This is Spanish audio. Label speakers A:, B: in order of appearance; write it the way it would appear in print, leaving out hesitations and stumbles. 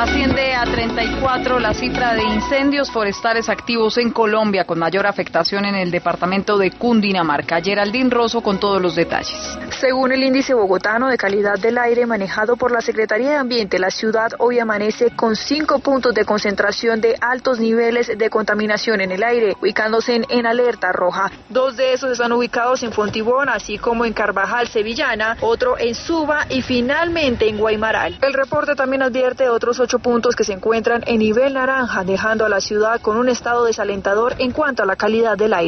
A: Asciende a 34 la cifra de incendios forestales activos en Colombia, con mayor afectación en el departamento de Cundinamarca. Geraldine Rosso con todos los detalles.
B: Según el índice bogotano de calidad del aire manejado por la Secretaría de Ambiente, la ciudad hoy amanece con 5 puntos de concentración de altos niveles de contaminación en el aire, ubicándose en alerta roja. 2 de esos están ubicados en Fontibón, así como en Carvajal, Sevillana, otro en Suba y finalmente en Guaymaral. El reporte también advierte otros 8 puntos que se encuentran en nivel naranja, dejando a la ciudad con un estado desalentador en cuanto a la calidad del aire.